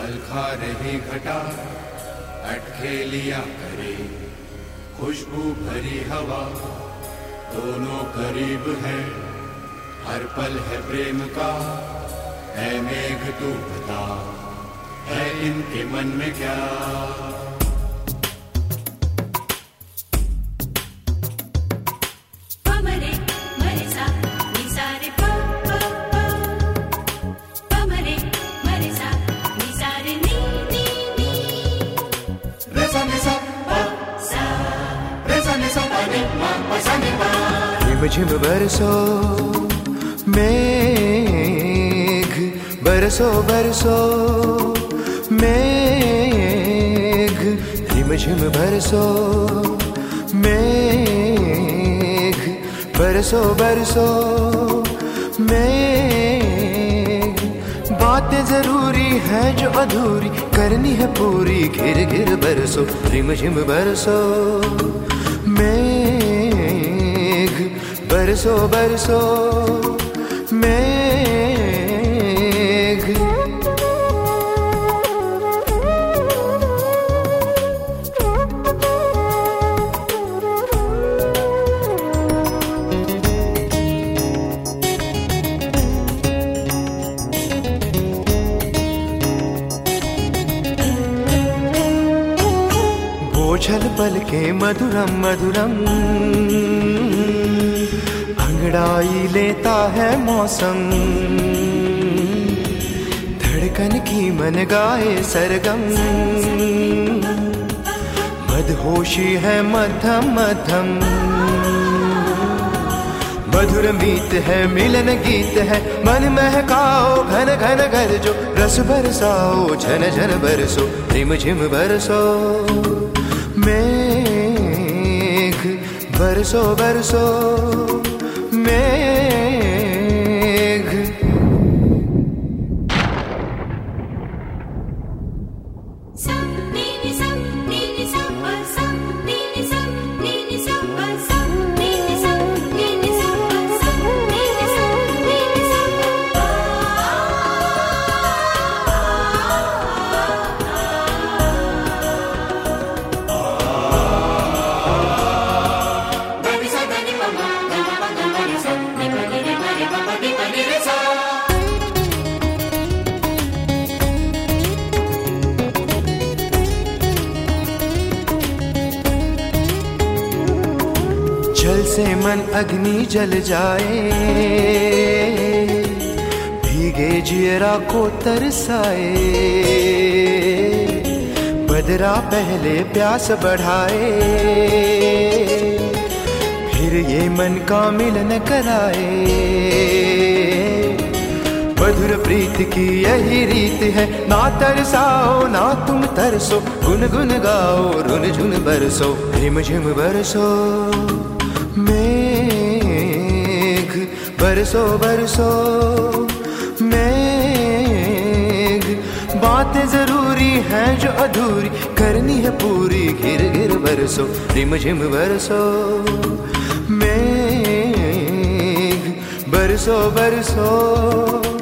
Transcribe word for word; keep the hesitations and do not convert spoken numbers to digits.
खा रही घटा अटके लिया करे, खुशबू भरी हवा दोनों करीब है, हर पल है प्रेम का। है मेघ तू बता, है इनके मन में क्या? झिम बरसो मेघ, बरसो बरसो मेघ, झिम झिम बरसो मेघ, बरसो बरसो मेघ। बातें जरूरी है जो अधूरी करनी है पूरी, घिर घिर बरसो झिम झिम बरसो मेघ, बरसो बरसो मेघ। बोझल पल के मधुरम मधुरम, अंगड़ाई लेता है मौसम। धड़कन की मन गाए सरगम, मदहोशी है मध्यम मध्यम। मधुर मीत है मिलन गीत है, मन महकाओ घन घन घर जो रस बरसाओ झन झन बरसो रिम झिम बरसो मेघ, बरसो बरसो मेघ। जल से मन अग्नि जल जाए, भीगे जियरा को तरसाए। बदरा पहले प्यास बढ़ाए, फिर ये मन का मिलन कराए। मधुर प्रीत की यही रीत है, ना तरसाओ ना तुम तरसो, गुन गुन गाओ रुन झुन बरसो रिम झिम बरसो मेघ, बरसो बरसो मेघ। बातें जरूरी हैं जो अधूरी करनी है पूरी, घिर घिर बरसो रिम झिम बरसो मेघ, बरसो बरसो